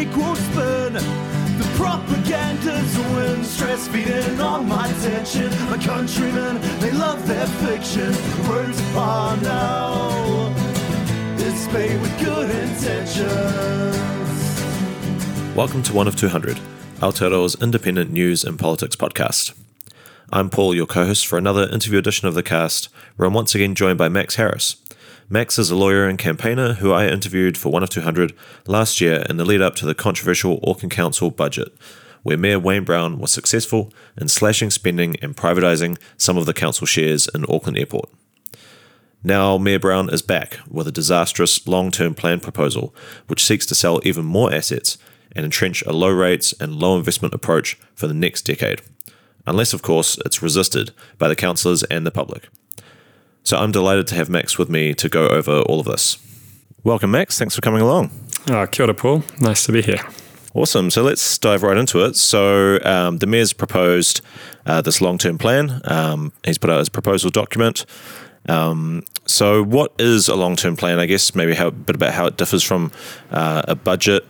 equal spin. The propaganda's win, stress feeding on my tension. My countrymen, they love their fiction. Words are now, it's made with good intentions. Welcome to One of 200, Aotearoa's independent news and politics podcast. I'm Paul, your co-host for another interview edition of the cast, where I'm once again joined by Max Harris. Max is a lawyer and campaigner who I interviewed for One of 200 last year in the lead up to the controversial Auckland Council budget, where Mayor Wayne Brown was successful in slashing spending and privatising some of the council shares in Auckland Airport. Now Mayor Brown is back with a disastrous long-term plan proposal which seeks to sell even more assets and entrench a low rates and low investment approach for the next decade, unless of course it's resisted by the councillors and the public. So I'm delighted to have Max with me to go over all of this. Welcome, Max. Thanks for coming along. Kia ora, Paul. Nice to be here. Awesome. So let's dive right into it. So the Mayor's proposed this long-term plan. He's put out his proposal document. So what is a long-term plan? I guess maybe a bit about how it differs from a budget,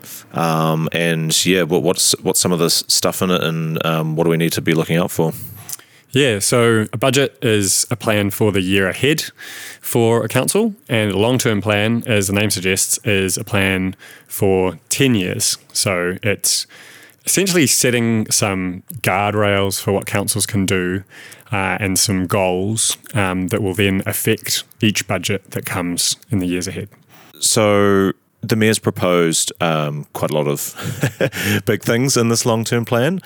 and what's some of this stuff in it, and what do we need to be looking out for? Yeah, so a budget is a plan for the year ahead for a council, and a long-term plan, as the name suggests, is a plan for 10 years. So it's essentially setting some guardrails for what councils can do and some goals that will then affect each budget that comes in the years ahead. So the Mayor's proposed quite a lot of big things in this long-term plan,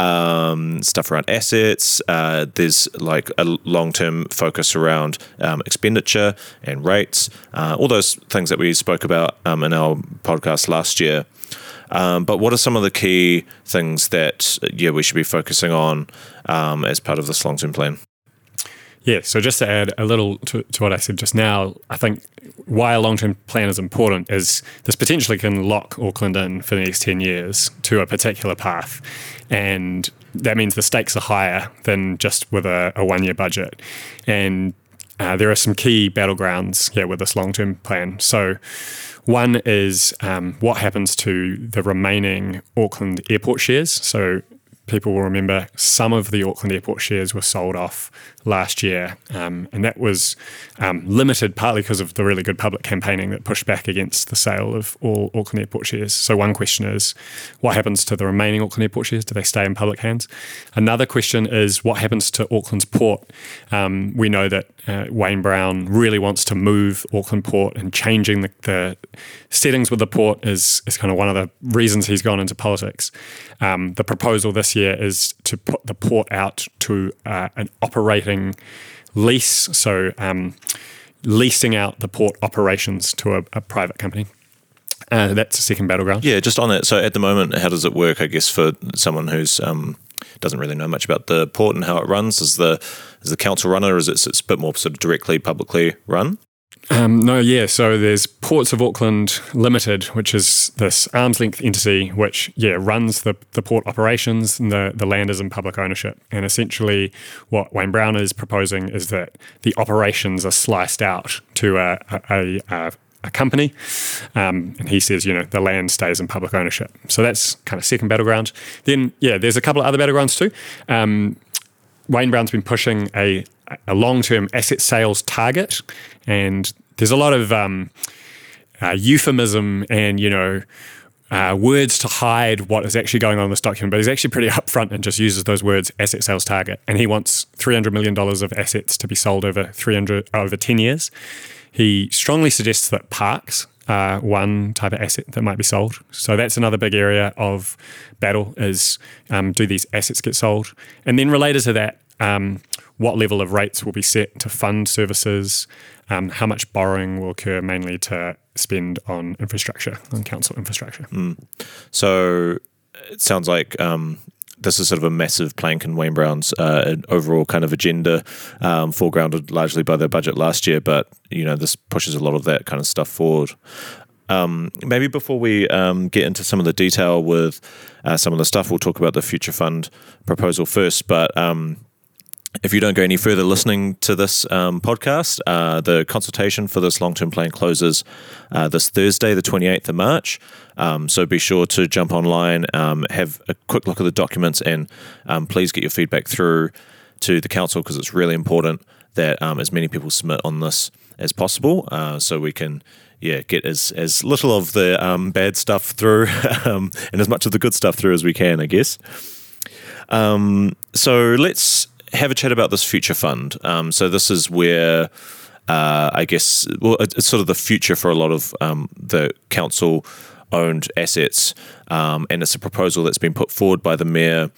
stuff around assets. There's like a long-term focus around expenditure and rates, all those things that we spoke about in our podcast last year. But what are some of the key things that we should be focusing on as part of this long-term plan? Yeah, so just to add a little to what I said just now, I think why a long-term plan is important is this potentially can lock Auckland in for the next 10 years to a particular path. And that means the stakes are higher than just with a one-year budget. And there are some key battlegrounds with this long-term plan. So one is what happens to the remaining Auckland Airport shares. So people will remember some of the Auckland Airport shares were sold off last year, and that was limited partly because of the really good public campaigning that pushed back against the sale of all Auckland Airport shares. So one question is, what happens to the remaining Auckland Airport shares? Do they stay in public hands? Another question is, what happens to Auckland's port? We know that Wayne Brown really wants to move Auckland Port, and changing the settings with the port is kind of one of the reasons he's gone into politics. The proposal this year is to put the port out to an operating lease, so leasing out the port operations to a private company. That's a second battleground. Yeah, just on that. So at the moment, how does it work, I guess, for someone who's doesn't really know much about the port and how it runs? Is the council runner, or is it's a bit more sort of directly, publicly run? So there's Ports of Auckland Limited, which is this arm's length entity which runs the port operations, and the land is in public ownership. And essentially what Wayne Brown is proposing is that the operations are sliced out to a company, and he says, the land stays in public ownership. So that's kind of second battleground. Then, there's a couple of other battlegrounds too. Wayne Brown's been pushing a long-term asset sales target, and there's a lot of euphemism and, words to hide what is actually going on in this document, but he's actually pretty upfront and just uses those words, asset sales target, and he wants $300 million of assets to be sold over 10 years. He strongly suggests that parks are one type of asset that might be sold. So that's another big area of battle is, do these assets get sold? And then related to that, what level of rates will be set to fund services, how much borrowing will occur mainly to spend on infrastructure, on council infrastructure. So it sounds like this is sort of a massive plank in Wayne Brown's overall kind of agenda, foregrounded largely by their budget last year, but this pushes a lot of that kind of stuff forward. Maybe before we get into some of the detail with some of the stuff, we'll talk about the Future Fund proposal first, but if you don't go any further listening to this podcast, the consultation for this long-term plan closes this Thursday, the 28th of March. So be sure to jump online, have a quick look at the documents, and please get your feedback through to the council, because it's really important that as many people submit on this as possible, so we can get as little of the bad stuff through and as much of the good stuff through as we can, I guess. So let's have a chat about this future fund. So this is where I guess, it's sort of the future for a lot of the council-owned assets, and it's a proposal that's been put forward by the Mayor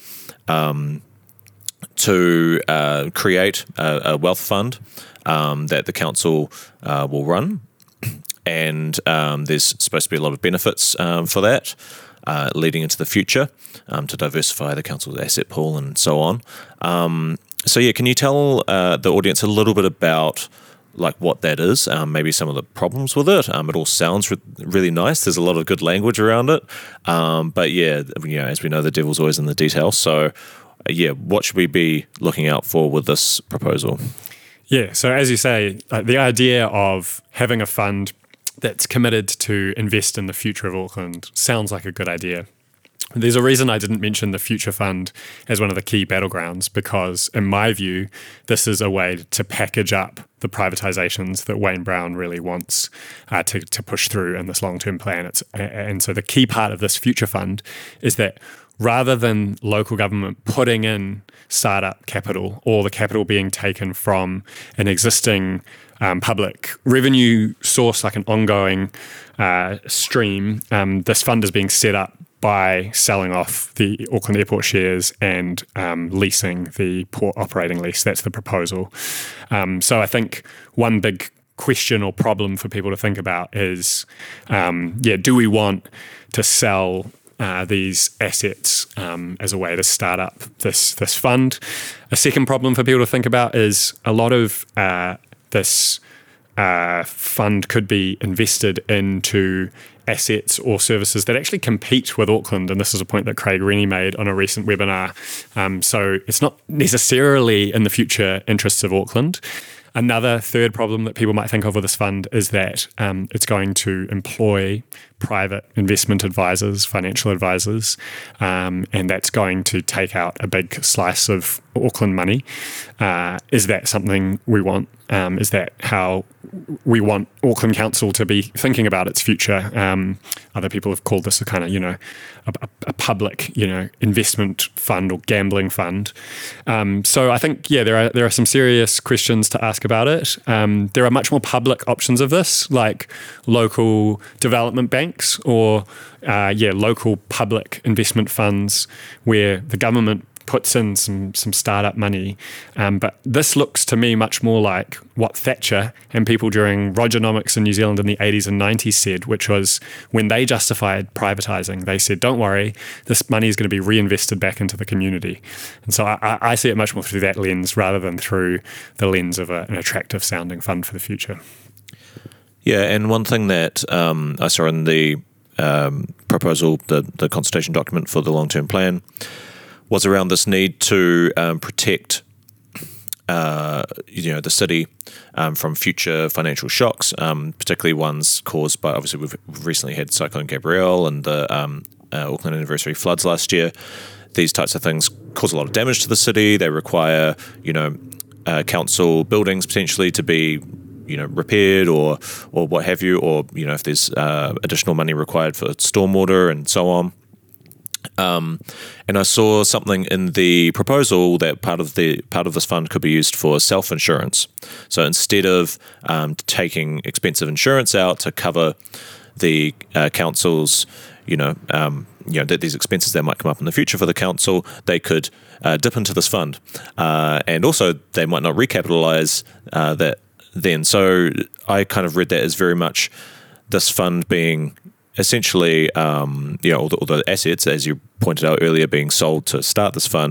to create a wealth fund that the council will run. And there's supposed to be a lot of benefits for that leading into the future, to diversify the council's asset pool and so on. Can you tell the audience a little bit about like what that is, maybe some of the problems with it? It all sounds really nice. There's a lot of good language around it. But as we know, the devil's always in the details. So what should we be looking out for with this proposal? Yeah, so as you say, the idea of having a fund that's committed to invest in the future of Auckland sounds like a good idea. There's a reason I didn't mention the Future Fund as one of the key battlegrounds, because in my view, this is a way to package up the privatisations that Wayne Brown really wants to push through in this long-term plan. And so the key part of this Future Fund is that rather than local government putting in startup capital, or the capital being taken from an existing public revenue source, like an ongoing stream, this fund is being set up by selling off the Auckland Airport shares and leasing the port operating lease. That's the proposal. So I think one big question or problem for people to think about is, do we want to sell these assets as a way to start up this fund? A second problem for people to think about is a lot of this fund could be invested into assets or services that actually compete with Auckland. And this is a point that Craig Rennie made on a recent webinar. So it's not necessarily in the future interests of Auckland. Another third problem that people might think of with this fund is that it's going to employ private investment advisors, financial advisors, and that's going to take out a big slice of Auckland money. Is that something we want? Is that how we want Auckland Council to be thinking about its future? Other people have called this a kind of, a public, investment fund or gambling fund. So I think, there are some serious questions to ask about it. There are much more public options of this, like local development banks or, local public investment funds where the government puts in some startup money. But this looks to me much more like what Thatcher and people during Rogernomics in New Zealand in the 80s and 90s said, which was when they justified privatising, they said, don't worry, this money is going to be reinvested back into the community. And so I see it much more through that lens rather than through the lens of an attractive sounding fund for the future. Yeah, and one thing that I saw in the proposal, the consultation document for the long-term plan, was around this need to protect, the city from future financial shocks, particularly ones caused by, obviously, we've recently had Cyclone Gabrielle and the Auckland anniversary floods last year. These types of things cause a lot of damage to the city. They require, council buildings potentially to be, repaired or what have you, or, if there's additional money required for stormwater and so on. And I saw something in the proposal that part of this fund could be used for self-insurance. So instead of taking expensive insurance out to cover the council's, these expenses that might come up in the future for the council, they could dip into this fund, and also they might not recapitalise that then. So I kind of read that as very much this fund being essentially, all the assets, as you pointed out earlier, being sold to start this fund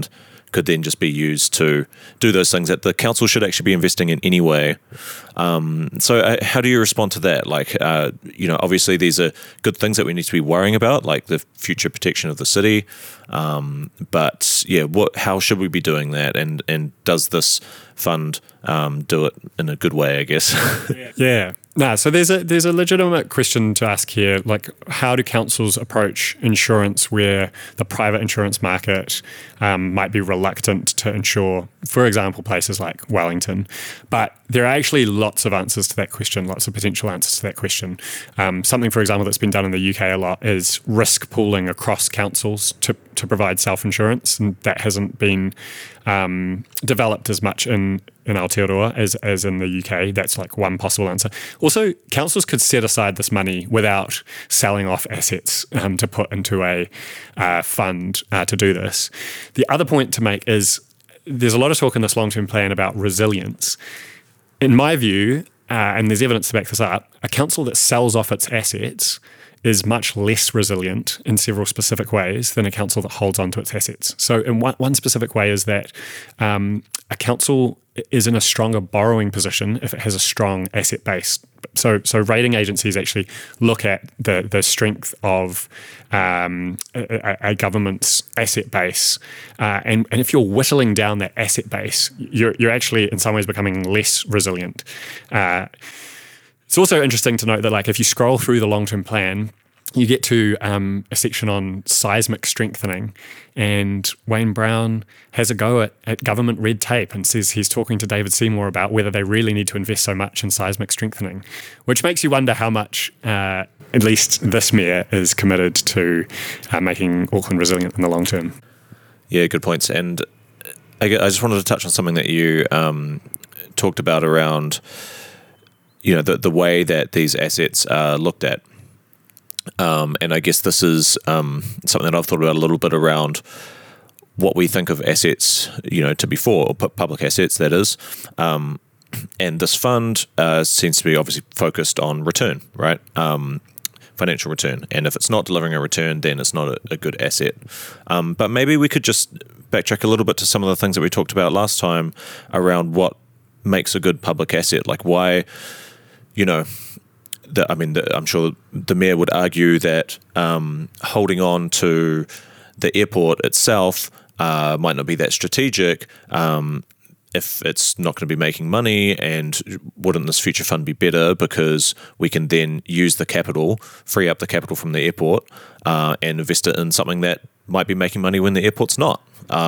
could then just be used to do those things that the council should actually be investing in anyway. So how do you respond to that? Like, obviously these are good things that we need to be worrying about, like the future protection of the city. But yeah, how should we be doing that? And does this fund do it in a good way, I guess? Yeah. No, so there's a legitimate question to ask here, like how do councils approach insurance where the private insurance market might be reluctant to insure, for example, places like Wellington. But there are actually lots of answers to that question, lots of potential answers to that question. Something, for example, that's been done in the UK a lot is risk pooling across councils to provide self-insurance, and that hasn't been developed as much in Aotearoa as in the UK. That's like one possible answer. Also, councils could set aside this money without selling off assets to put into a fund to do this. The other point to make is there's a lot of talk in this long-term plan about resilience. In my view, and there's evidence to back this up, a council that sells off its assets is much less resilient in several specific ways than a council that holds on to its assets. So in one specific way is that a council is in a stronger borrowing position if it has a strong asset base. So rating agencies actually look at the strength of a government's asset base, and if you're whittling down that asset base, you're actually in some ways becoming less resilient. It's also interesting to note that, like, if you scroll through the long-term plan, you get to a section on seismic strengthening, and Wayne Brown has a go at government red tape and says he's talking to David Seymour about whether they really need to invest so much in seismic strengthening, which makes you wonder how much at least this mayor is committed to making Auckland resilient in the long term. Yeah, good points. And I just wanted to touch on something that you talked about around the way that these assets are looked at. And I guess this is something that I've thought about a little bit around what we think of assets, to be for, or public assets, that is. And this fund seems to be obviously focused on return, right? Financial return. And if it's not delivering a return, then it's not a good asset. But maybe we could just backtrack a little bit to some of the things that we talked about last time around what makes a good public asset. Like why, I'm sure the mayor would argue that holding on to the airport itself might not be that strategic if it's not going to be making money, and wouldn't this future fund be better because we can then use the capital, free up the capital from the airport and invest it in something that might be making money when the airport's not.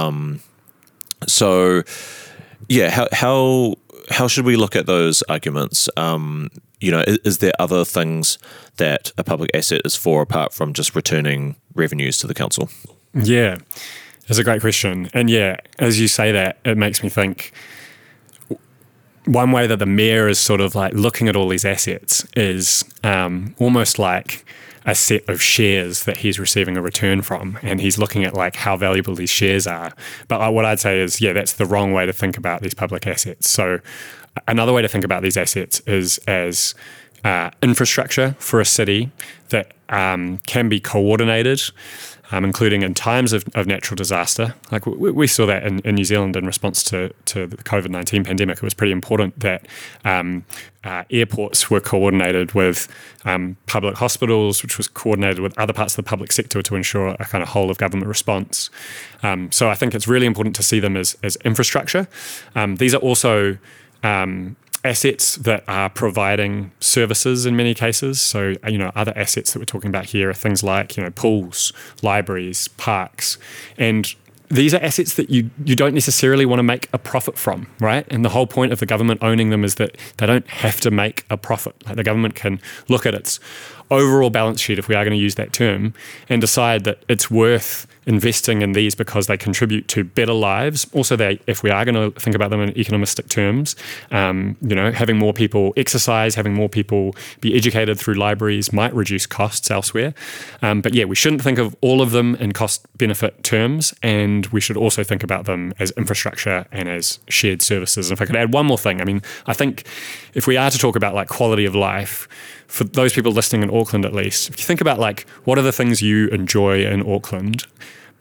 So, yeah, how should we look at those arguments? Is there other things that a public asset is for apart from just returning revenues to the council? Yeah, that's a great question. And yeah, as you say that, it makes me think one way that the mayor is sort of like looking at all these assets is almost like a set of shares that he's receiving a return from, and he's looking at like how valuable these shares are. But what I'd say is, that's the wrong way to think about these public assets. So another way to think about these assets is as infrastructure for a city that can be coordinated, including in times of natural disaster. Like we saw that in New Zealand in response to the COVID-19 pandemic. It was pretty important that airports were coordinated with public hospitals, which was coordinated with other parts of the public sector to ensure a kind of whole of government response. So I think it's really important to see them as infrastructure. These are also assets that are providing services in many cases. So, other assets that we're talking about here are things like, pools, libraries, parks. And these are assets that you don't necessarily want to make a profit from, right? And the whole point of the government owning them is that they don't have to make a profit. Like the government can look at its overall balance sheet, if we are going to use that term, and decide that it's worth investing in these because they contribute to better lives. Also, if we are going to think about them in economistic terms, having more people exercise, having more people be educated through libraries might reduce costs elsewhere. But yeah, we shouldn't think of all of them in cost-benefit terms, and we should also think about them as infrastructure and as shared services. And if I could add one more thing, I think if we are to talk about like quality of life, for those people listening in Auckland at least, if you think about like what are the things you enjoy in Auckland,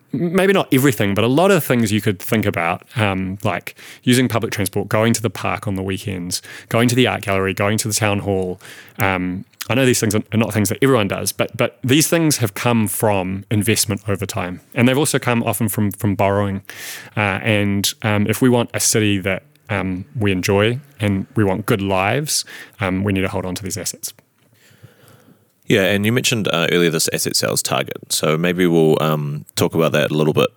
maybe not everything, but a lot of things you could think about, like using public transport, going to the park on the weekends, going to the art gallery, going to the town hall. I know these things are not things that everyone does, but these things have come from investment over time. And they've also come often from borrowing. And if we want a city that we enjoy and we want good lives, we need to hold on to these assets. Yeah, and you mentioned earlier this asset sales target, so maybe we'll talk about that a little bit.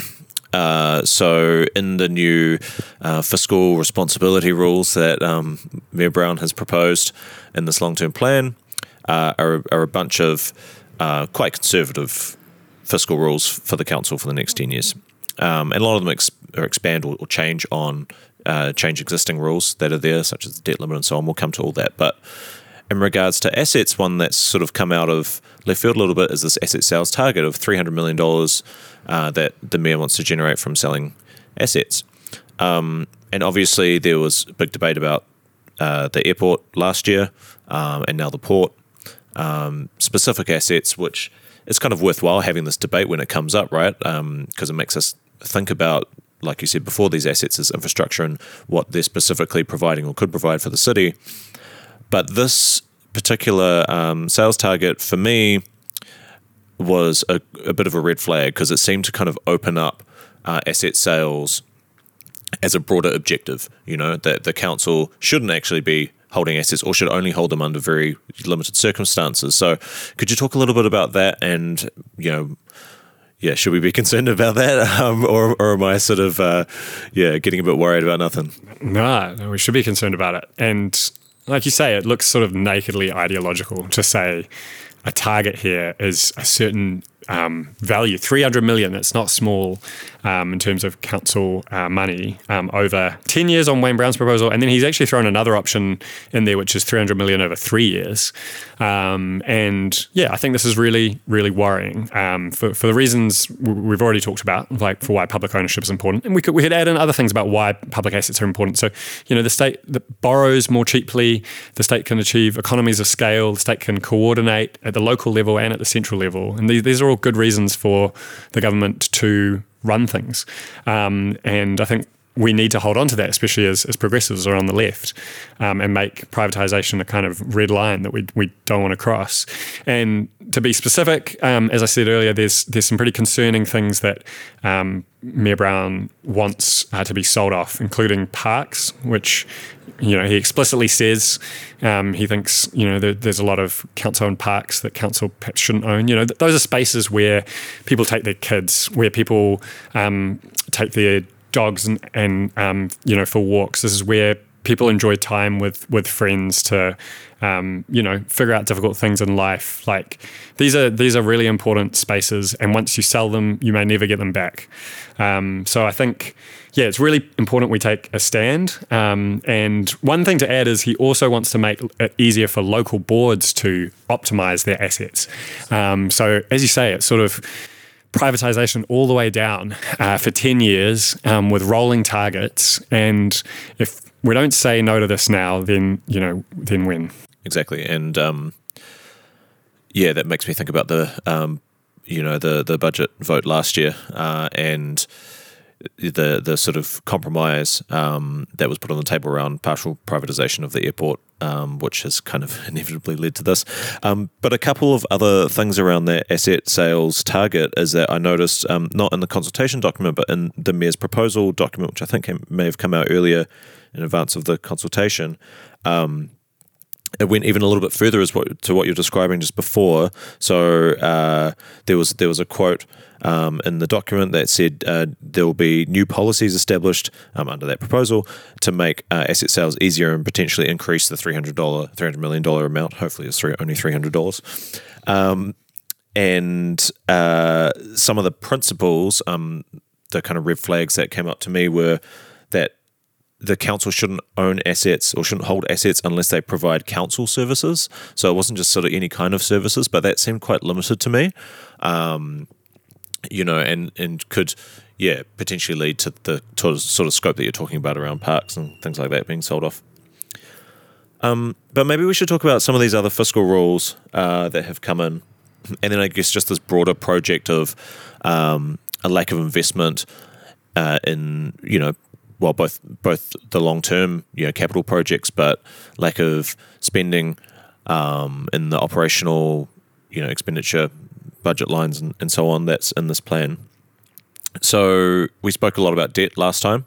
So in the new fiscal responsibility rules that Mayor Brown has proposed in this long-term plan are a bunch of quite conservative fiscal rules for the council for the next 10 years. And a lot of them expand or change existing rules that are there, such as the debt limit and so on. We'll come to all that. But in regards to assets, one that's sort of come out of left field a little bit is this asset sales target of $300 million that the mayor wants to generate from selling assets. And obviously there was a big debate about the airport last year and now the port. Specific assets, which is kind of worthwhile having this debate when it comes up, right? Because it makes us think about, like you said before, these assets as infrastructure and what they're specifically providing or could provide for the city. But this particular sales target for me was a bit of a red flag because it seemed to kind of open up asset sales as a broader objective, that the council shouldn't actually be holding assets or should only hold them under very limited circumstances. So could you talk a little bit about that and, should we be concerned about that? Or am I sort of, getting a bit worried about nothing? No, we should be concerned about it. And like you say, it looks sort of nakedly ideological to say a target here is a certain value, 300 million. It's not small in terms of council money over 10 years on Wayne Brown's proposal. And then he's actually thrown another option in there, which is 300 million over 3 years. I think this is really, really worrying for the reasons we've already talked about, like for why public ownership is important. And we could add in other things about why public assets are important. So, the state that borrows more cheaply, the state can achieve economies of scale, the state can coordinate at the local level and at the central level. And these are all good reasons for the government to run things. And I think we need to hold on to that, especially as progressives are on the left, and make privatisation a kind of red line that we don't want to cross. And to be specific, as I said earlier, there's some pretty concerning things that Mayor Brown wants to be sold off, including parks, which he explicitly says he thinks there's a lot of council-owned parks that council perhaps shouldn't own. Those are spaces where people take their kids, where people take their dogs and for walks. This is where people enjoy time with friends to figure out difficult things in life. Like these are really important spaces, and once you sell them, you may never get them back. So I think it's really important we take a stand. And one thing to add is he also wants to make it easier for local boards to optimize their assets. So as you say, it's sort of privatization all the way down for 10 years with rolling targets. And if we don't say no to this now, then when? Exactly. And that makes me think about the budget vote last year and the sort of compromise that was put on the table around partial privatization of the airport, which has kind of inevitably led to this. But a couple of other things around that asset sales target is that I noticed, not in the consultation document, but in the mayor's proposal document, which I think may have come out earlier in advance of the consultation, it went even a little bit further to what you're describing just before. So there was a quote in the document that said there will be new policies established under that proposal to make asset sales easier and potentially increase the $300 million amount. Hopefully it's only $300. And some of the principles, the kind of red flags that came up to me were that the council shouldn't own assets or shouldn't hold assets unless they provide council services. So it wasn't just sort of any kind of services, but that seemed quite limited to me. And could, potentially lead to the sort of scope that you're talking about around parks and things like that being sold off. But maybe we should talk about some of these other fiscal rules that have come in. And then I guess just this broader project of a lack of investment in, well, both the long-term, capital projects, but lack of spending in the operational, expenditure budget lines and so on that's in this plan. So we spoke a lot about debt last time,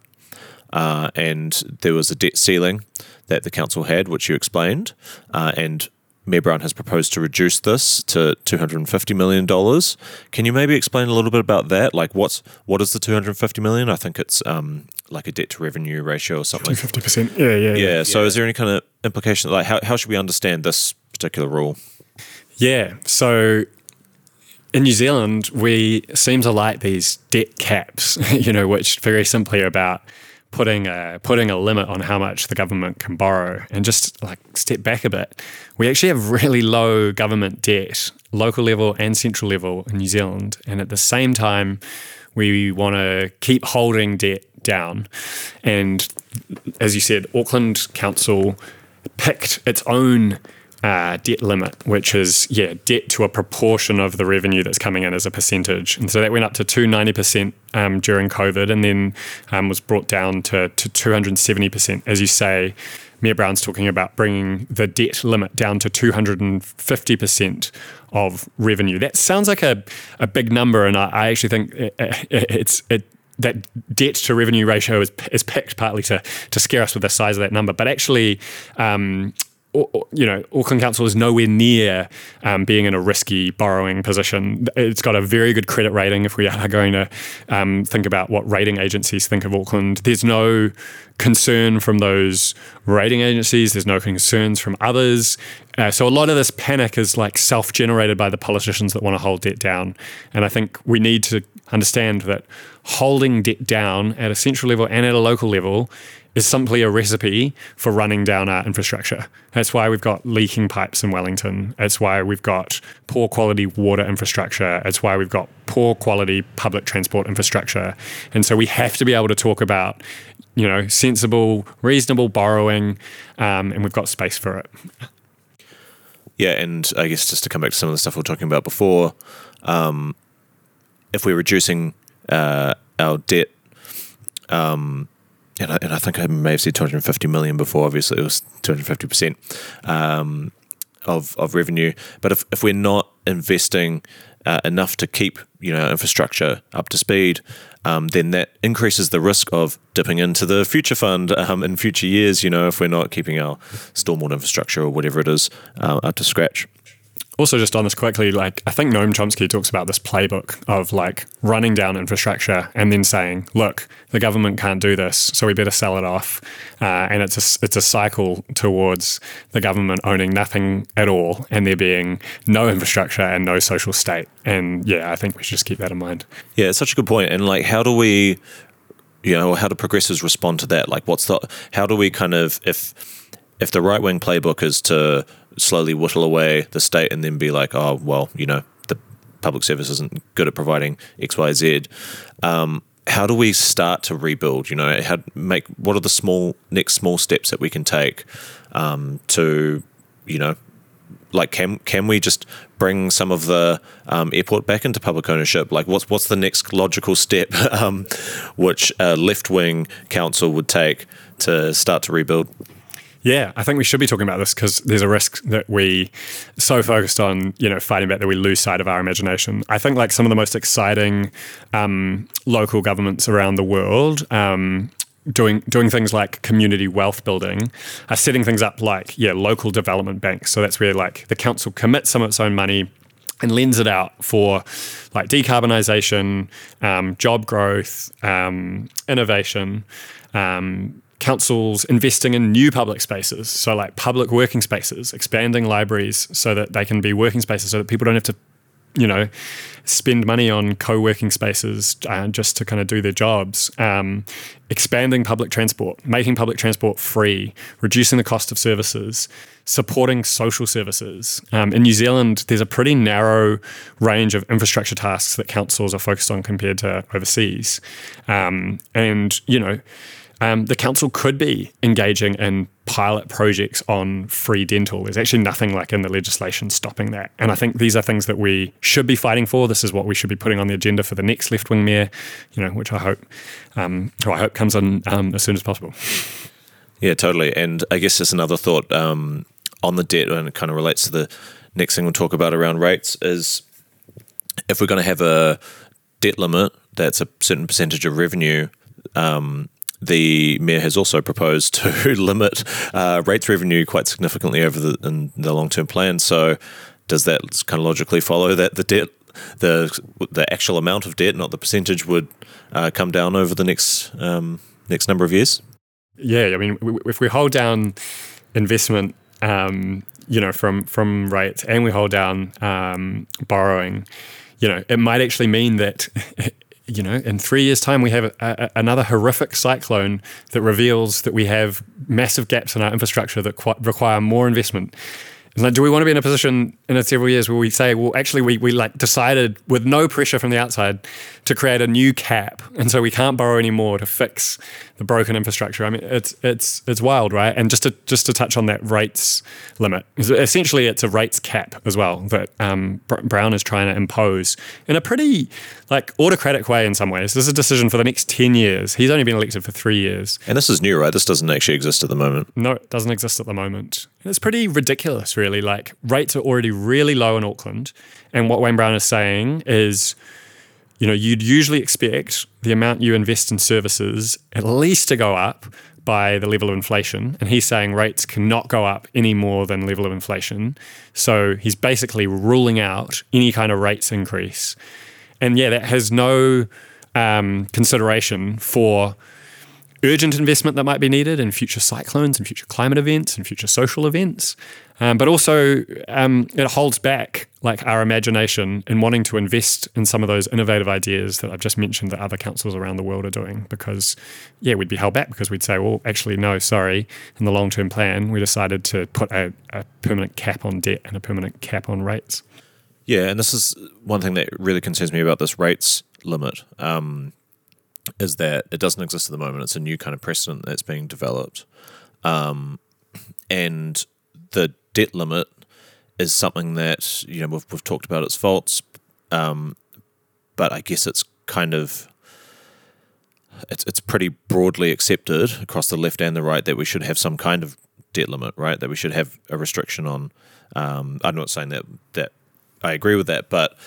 and there was a debt ceiling that the council had, which you explained, and Mayor Brown has proposed to reduce this to $250 million. Can you maybe explain a little bit about that? Like, what is the $250 million? I think it's like a debt to revenue ratio or something. 50%. Yeah. So is there any kind of implication? Like, how should we understand this particular rule? Yeah. So in New Zealand, we seem to like these debt caps, which very simply are about putting a limit on how much the government can borrow. And just like step back a bit, we actually have really low government debt, local level and central level in New Zealand. And at the same time, we want to keep holding debt down. And as you said, Auckland Council picked its own debt limit, which is, debt to a proportion of the revenue that's coming in as a percentage. And so that went up to 290% during COVID, and then was brought down to 270%. As you say, Mayor Brown's talking about bringing the debt limit down to 250% of revenue. That sounds like a big number, and I actually think that debt to revenue ratio is picked partly to scare us with the size of that number. But actually, Auckland Council is nowhere near being in a risky borrowing position. It's got a very good credit rating if we are going to think about what rating agencies think of Auckland. There's no concern from those rating agencies. There's no concerns from others. So a lot of this panic is like self-generated by the politicians that want to hold debt down. And I think we need to understand that holding debt down at a central level and at a local level is simply a recipe for running down our infrastructure. That's why we've got leaking pipes in Wellington. It's why we've got poor quality water infrastructure. It's why we've got poor quality public transport infrastructure. And so we have to be able to talk about, sensible, reasonable borrowing, and we've got space for it. Yeah, and I guess just to come back to some of the stuff we were talking about before, if we're reducing our debt, and I think I may have said 250 million before. Obviously, it was 250% of revenue. But if we're not investing enough to keep infrastructure up to speed, then that increases the risk of dipping into the future fund in future years. If we're not keeping our stormwater infrastructure or whatever it is up to scratch. Also, just on this quickly, I think Noam Chomsky talks about this playbook of running down infrastructure and then saying, look, the government can't do this, so we better sell it off. And it's a cycle towards the government owning nothing at all and there being no infrastructure and no social state. And I think we should just keep that in mind. Yeah, it's such a good point. And how do we, how do progressives respond to that? How do we kind of, if the right-wing playbook is to slowly whittle away the state and then be like, oh, well, the public service isn't good at providing X, Y, Z. How do we start to rebuild? What are the next small steps that we can take to, can we just bring some of the airport back into public ownership? What's the next logical step which a left-wing council would take to start to rebuild? Yeah, I think we should be talking about this because there's a risk that we so focused on, fighting back that we lose sight of our imagination. I think some of the most exciting local governments around the world doing things like community wealth building are setting things up local development banks. So that's where the council commits some of its own money and lends it out for decarbonisation, job growth, innovation, councils investing in new public spaces, so public working spaces, expanding libraries so that they can be working spaces so that people don't have to, spend money on co-working spaces just to kind of do their jobs, expanding public transport, making public transport free, reducing the cost of services, supporting social services. In New Zealand, there's a pretty narrow range of infrastructure tasks that councils are focused on compared to overseas. the council could be engaging in pilot projects on free dental. There's actually nothing like in the legislation stopping that. And I think these are things that we should be fighting for. This is what we should be putting on the agenda for the next left-wing mayor, which I hope comes on as soon as possible. Yeah, totally. And I guess just another thought on the debt, and it kind of relates to the next thing we'll talk about around rates, is if we're going to have a debt limit that's a certain percentage of revenue, the mayor has also proposed to limit rates revenue quite significantly in the long-term plan. So does that kind of logically follow that the debt, the actual amount of debt, not the percentage, would come down over the next number of years? Yeah, I mean, if we hold down investment, from rates, and we hold down borrowing, it might actually mean that in 3 years' time, we have another horrific cyclone that reveals that we have massive gaps in our infrastructure that require more investment. It's like, do we want to be in a position in several years where we say, well, actually, we decided with no pressure from the outside to create a new cap, and so we can't borrow anymore to fix the broken infrastructure? I mean, it's wild, right? And just to touch on that rates limit, essentially it's a rates cap as well that Brown is trying to impose in a pretty autocratic way in some ways. This is a decision for the next 10 years. He's only been elected for 3 years. And this is new, right? This doesn't actually exist at the moment. No, it doesn't exist at the moment. It's pretty ridiculous, really. Rates are already really low in Auckland, and what Wayne Brown is saying is, you'd usually expect the amount you invest in services at least to go up by the level of inflation, and he's saying rates cannot go up any more than level of inflation. So he's basically ruling out any kind of rates increase. And yeah, that has no consideration for urgent investment that might be needed in future cyclones and future climate events and future social events. But also it holds back our imagination in wanting to invest in some of those innovative ideas that I've just mentioned that other councils around the world are doing, because we'd be held back because we'd say, well, actually, no, sorry, in the long-term plan, we decided to put a permanent cap on debt and a permanent cap on rates. Yeah, and this is one thing that really concerns me about this rates limit, is that it doesn't exist at the moment. It's a new kind of precedent that's being developed. And the debt limit is something that, we've talked about its faults, but I guess it's kind of, it's pretty broadly accepted across the left and the right that we should have some kind of debt limit, right? That we should have a restriction on, I'm not saying that I agree with that, but,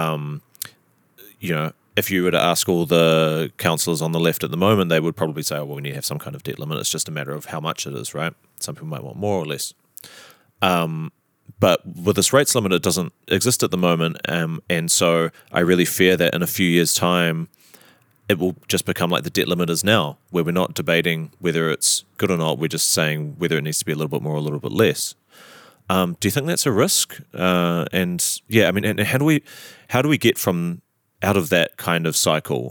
if you were to ask all the councillors on the left at the moment, they would probably say, we need to have some kind of debt limit. It's just a matter of how much it is, right? Some people might want more or less. But with this rates limit, it doesn't exist at the moment. And so I really fear that in a few years' time, it will just become like the debt limit is now, where we're not debating whether it's good or not. We're just saying whether it needs to be a little bit more or a little bit less. Do you think that's a risk? And how do we get out of that kind of cycle?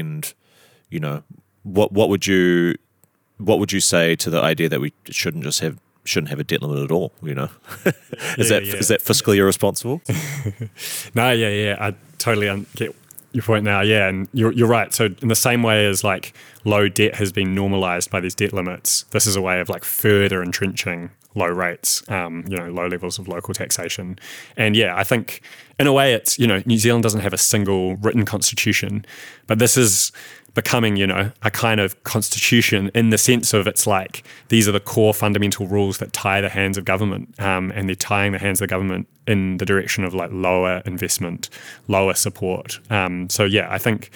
What would you say to the idea that we shouldn't have a debt limit at all? Is that fiscally irresponsible? No, I totally get your point now. Yeah, and you're right. So in the same way as low debt has been normalized by these debt limits, this is a way of further entrenching low rates, low levels of local taxation. And I think in a way it's, New Zealand doesn't have a single written constitution, but this is becoming, a kind of constitution in the sense of it's these are the core fundamental rules that tie the hands of government, and they're tying the hands of the government in the direction of lower investment, lower support. I think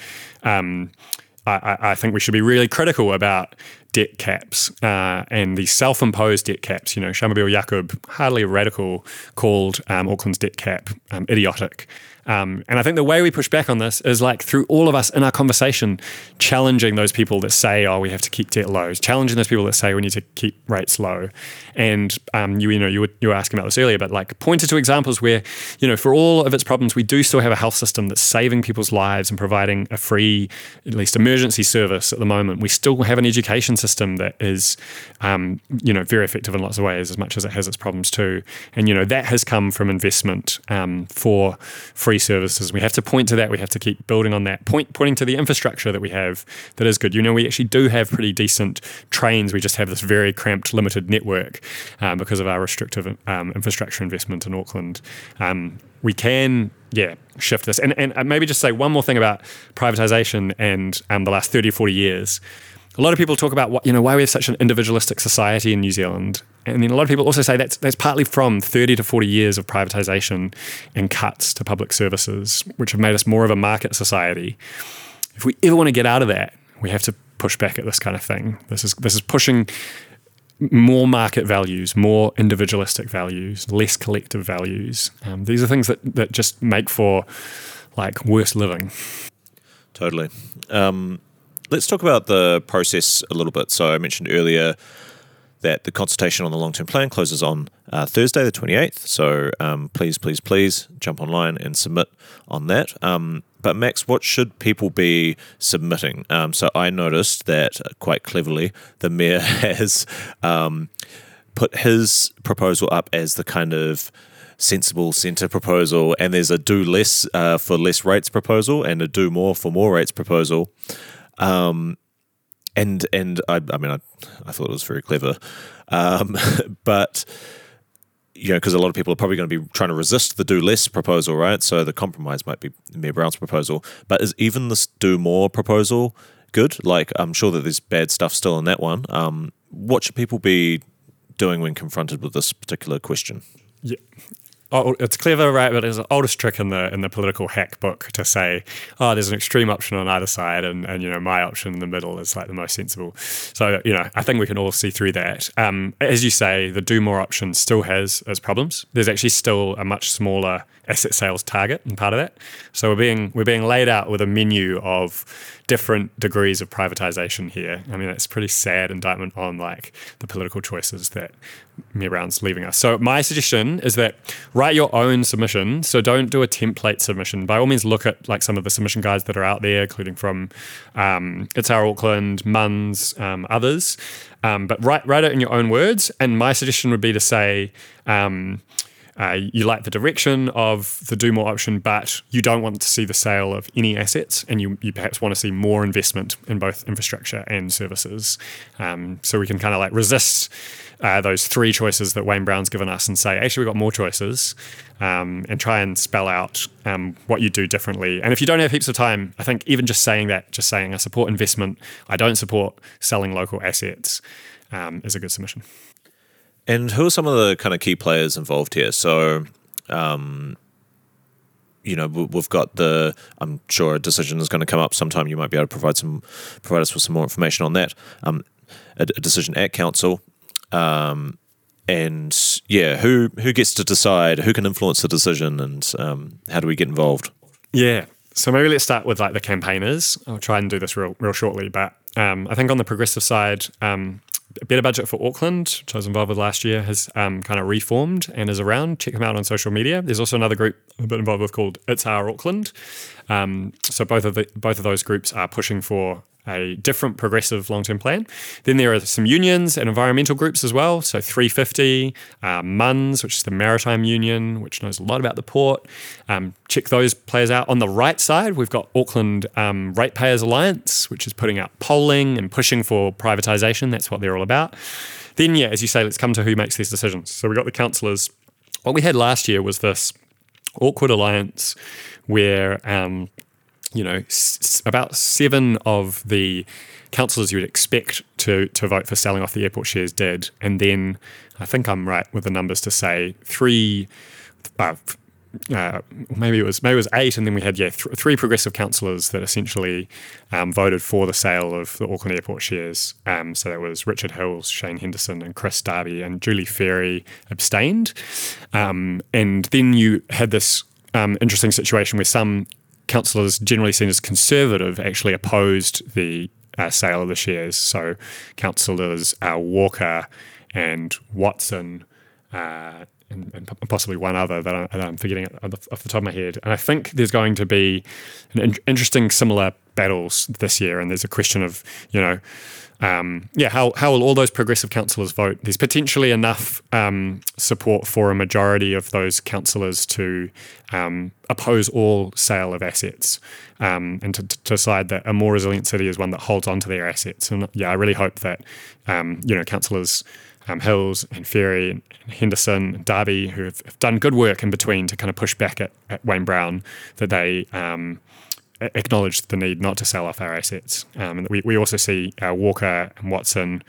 I think we should be really critical about debt caps and the self-imposed debt caps. Shamubeel Yaqub, hardly radical, called Auckland's debt cap idiotic. And I think the way we push back on this is through all of us in our conversation, challenging those people that say, we have to keep debt low, challenging those people that say we need to keep rates low. And you were asking about this earlier, but pointed to examples where, for all of its problems, we do still have a health system that's saving people's lives and providing a free, at least emergency service at the moment. We still have an education system that is, very effective in lots of ways, as much as it has its problems too. And, that has come from investment for free services. We have to point to that. We have to keep building on that, pointing to the infrastructure that we have that is good. We actually do have pretty decent trains. We just have this very cramped, limited network because of our restrictive infrastructure investment in Auckland. We can, shift this. And maybe just say one more thing about privatisation and the last 30 or 40 years. A lot of people talk about why we have such an individualistic society in New Zealand. And then a lot of people also say that's partly from 30 to 40 years of privatisation and cuts to public services, which have made us more of a market society. If we ever want to get out of that, we have to push back at this kind of thing. This is pushing more market values, more individualistic values, less collective values. These are things that just make for worse living. Totally. Let's talk about the process a little bit. So I mentioned earlier that the consultation on the long-term plan closes on Thursday, the 28th. So please jump online and submit on that. But Max, what should people be submitting? So I noticed that quite cleverly, the Mayor has put his proposal up as the kind of sensible centre proposal, and there's a do less for less rates proposal and a do more for more rates proposal. And I thought it was very clever, but because a lot of people are probably going to be trying to resist the do less proposal, right? So the compromise might be Mayor Brown's proposal, but is even this do more proposal good? I'm sure that there's bad stuff still in that one. What should people be doing when confronted with this particular question? Yeah. Oh, it's clever, right? But it's an oldest trick in the political hack book to say, there's an extreme option on either side, and my option in the middle is the most sensible. So I think we can all see through that. As you say, the do more option still has its problems. There's actually still a much smaller asset sales target in part of that. So we're being laid out with a menu of different degrees of privatisation here. I mean, it's a pretty sad indictment on the political choices that Mayor Brown's leaving us. So my suggestion is that write your own submission. So don't do a template submission. By all means, look at some of the submission guides that are out there, including from It's Our Auckland, MUNS, others. But write it in your own words. And my suggestion would be to say, you like the direction of the do more option, but you don't want to see the sale of any assets, and you perhaps want to see more investment in both infrastructure and services. So we can kind of resist those three choices that Wayne Brown's given us and say, actually, we've got more choices, and try and spell out what you do differently. And if you don't have heaps of time, I think even just saying I support investment, I don't support selling local assets, is a good submission. And who are some of the kind of key players involved here? So, we've got I'm sure a decision is going to come up sometime. You might be able to provide us with some more information on that. A decision at council. Who gets to decide, who can influence the decision, and how do we get involved? Yeah. So maybe let's start with the campaigners. I'll try and do this real shortly, but I think on the progressive side, Better Budget for Auckland, which I was involved with last year, has kind of reformed and is around. Check them out on social media. There's also another group I've been involved with called It's Our Auckland. So both of those groups are pushing for a different progressive long-term plan. Then there are some unions and environmental groups as well. So 350, MUNS, which is the Maritime Union, which knows a lot about the port. Check those players out. On the right side, we've got Auckland Ratepayers Alliance, which is putting out polling and pushing for privatisation. That's what they're all about. Then, as you say, let's come to who makes these decisions. So we've got the councillors. What we had last year was this awkward alliance where about 7 of the councillors you would expect to vote for selling off the airport shares did. And then I think I'm right with the numbers to say 3, maybe it was 8, and then we had 3 progressive councillors that essentially voted for the sale of the Auckland Airport shares. So that was Richard Hills, Shane Henderson, and Chris Darby, and Julie Ferry abstained. And then you had this interesting situation where some councillors generally seen as conservative actually opposed the sale of the shares. So councillors Walker and Watson and possibly one other that I'm forgetting off the top of my head. And I think there's going to be an interesting similar battles this year. And there's a question of, how will all those progressive councillors vote? There's potentially enough support for a majority of those councillors to oppose all sale of assets and to decide that a more resilient city is one that holds on to their assets. And I really hope that, councillors Hills and Ferry and Henderson and Derby, who have done good work in between to kind of push back at Wayne Brown, that they acknowledge the need not to sell off our assets. And we also see Walker and Watson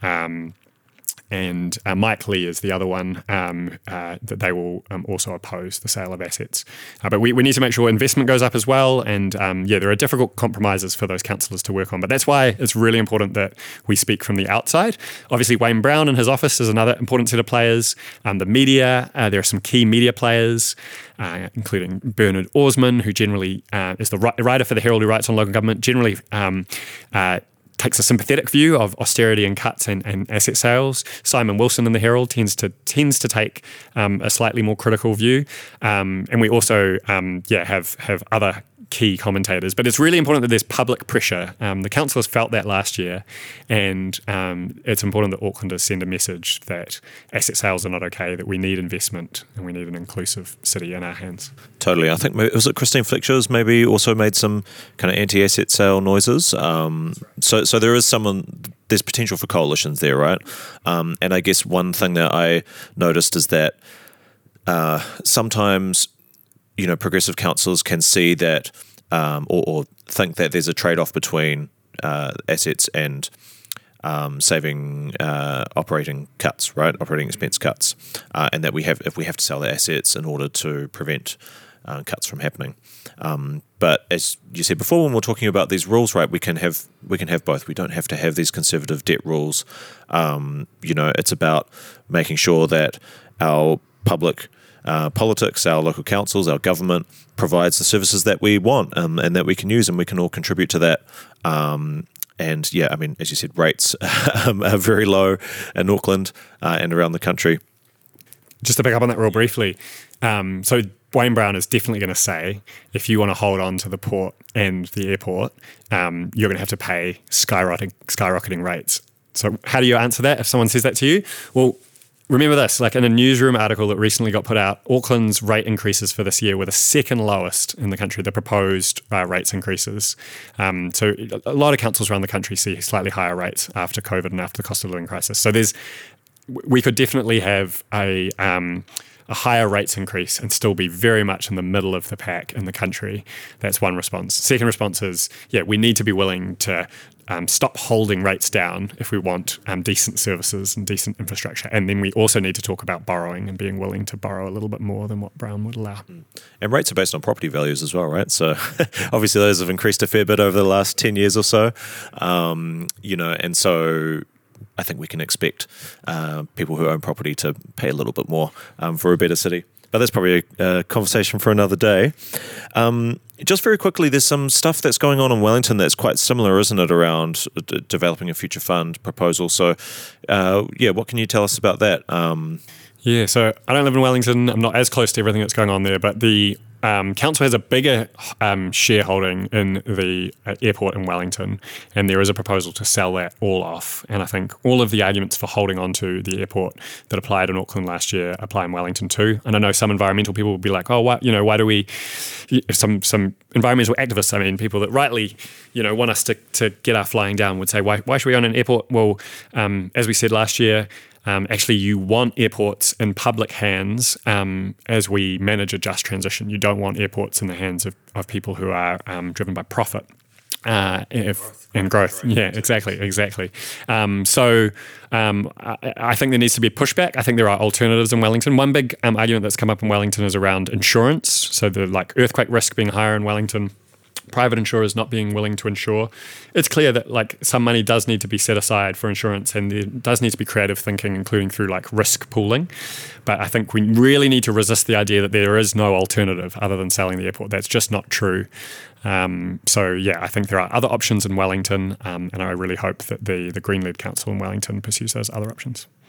and Mike Lee is the other one that they will also oppose the sale of assets. But we need to make sure investment goes up as well. And there are difficult compromises for those councillors to work on. But that's why it's really important that we speak from the outside. Obviously, Wayne Brown and his office is another important set of players. The media, there are some key media players, including Bernard Orsman, who generally is the writer for the Herald who writes on local government, generally takes a sympathetic view of austerity and cuts and asset sales. Simon Wilson in the Herald tends to take a slightly more critical view, and we also have other key commentators. But it's really important that there's public pressure. The councillors felt that last year, and it's important that Aucklanders send a message that asset sales are not okay, that we need investment and we need an inclusive city in our hands. Totally. I think, was it Christine Fletcher's maybe also made some kind of anti-asset sale noises? So there is there's potential for coalitions there, right? And I guess one thing that I noticed is that sometimes progressive councillors can see that or think that there's a trade-off between assets and saving operating cuts, right? Operating expense cuts, and that if we have to sell the assets in order to prevent cuts from happening. But as you said before, when we're talking about these rules, right, we can have both. We don't have to have these conservative debt rules. It's about making sure that our public politics, our local councils, our government provides the services that we want and that we can use, and we can all contribute to that. And as you said, rates are very low in Auckland and around the country. Just to pick up on that real briefly, so Wayne Brown is definitely going to say, if you want to hold on to the port and the airport, you're going to have to pay skyrocketing rates. So how do you answer that if someone says that to you? Well, remember this, like in a newsroom article that recently got put out, Auckland's rate increases for this year were the second lowest in the country, the proposed rates increases. So a lot of councils around the country see slightly higher rates after COVID and after the cost of living crisis. So we could definitely have a higher rates increase and still be very much in the middle of the pack in the country. That's one response. Second response is, we need to be willing to stop holding rates down if we want decent services and decent infrastructure. And then we also need to talk about borrowing and being willing to borrow a little bit more than what Brown would allow. And rates are based on property values as well, right? So obviously those have increased a fair bit over the last 10 years or so. And so I think we can expect people who own property to pay a little bit more for a better city. But that's probably a conversation for another day. Just very quickly, there's some stuff that's going on in Wellington that's quite similar, isn't it, around developing a future fund proposal. So, what can you tell us about that? So I don't live in Wellington. I'm not as close to everything that's going on there, but the council has a bigger shareholding in the airport in Wellington, and there is a proposal to sell that all off. And I think all of the arguments for holding on to the airport that applied in Auckland last year apply in Wellington too. And I know some environmental people will be like, oh, why do we? Some environmental activists, people that rightly, want us to get our flying down would say, why should we own an airport? Well, as we said last year, actually, you want airports in public hands as we manage a just transition. You don't want airports in the hands of people who are driven by profit and growth. Yeah, exactly. I think there needs to be pushback. I think there are alternatives in Wellington. One big argument that's come up in Wellington is around insurance. So the earthquake risk being higher in Wellington, private insurers not being willing to insure. It's clear that some money does need to be set aside for insurance, and there does need to be creative thinking, including through risk pooling. But I think we really need to resist the idea that there is no alternative other than selling the airport. That's just not true. I think there are other options in Wellington, and I really hope that the Green-led council in Wellington pursues those other options.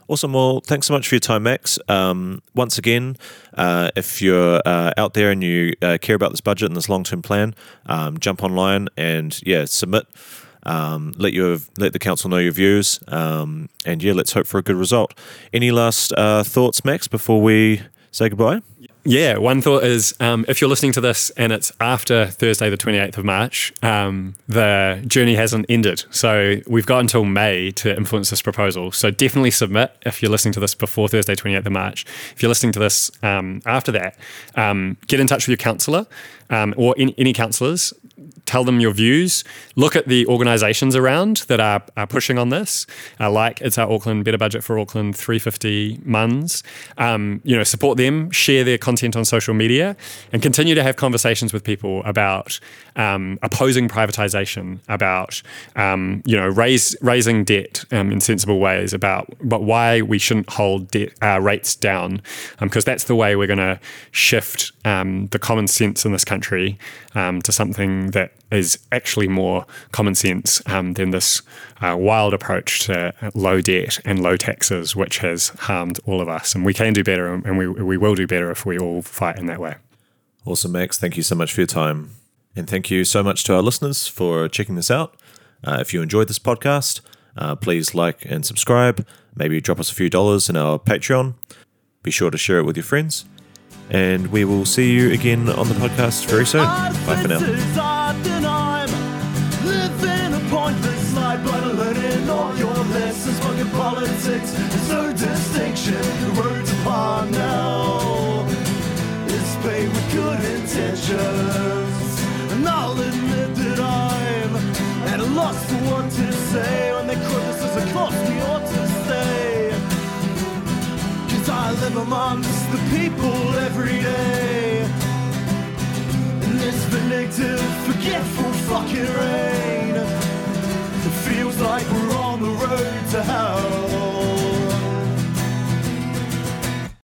Awesome. Well, thanks so much for your time, Max. Once again, if you're out there and you care about this budget and this long-term plan, jump online and submit. Let the council know your views, and let's hope for a good result. Any last thoughts, Max, before we say goodbye? Yeah, one thought is if you're listening to this and it's after Thursday the 28th of March, the journey hasn't ended. So we've got until May to influence this proposal. So definitely submit if you're listening to this before Thursday 28th of March. If you're listening to this after that, get in touch with your councillor or any councillors. Tell them your views. Look at the organisations around that are pushing on this, like It's Our Auckland, Better Budget for Auckland, 350 MUNS. Support them, share their content on social media, and continue to have conversations with people about opposing privatisation, about raising debt in sensible ways, but why we shouldn't hold debt rates down, because that's the way we're going to shift the common sense in this country to something that is actually more common sense than this wild approach to low debt and low taxes, which has harmed all of us. And we can do better, and we will do better if we all fight in that way. Awesome, Max. Thank you so much for your time. And thank you so much to our listeners for checking this out. If you enjoyed this podcast, please like and subscribe. Maybe drop us a few dollars in our Patreon. Be sure to share it with your friends. And we will see you again on the podcast very soon. Bye for now. Living a pointless life, but learning all your lessons. Fucking politics, there's no distinction. The road's upon now. It's paved with good intentions. And I'll admit that I'm at a loss for what to say. When they quote this as a cost, we ought to stay. I live amongst the people every day. In this vindictive, forgetful fucking rain, it feels like we're on the road to hell.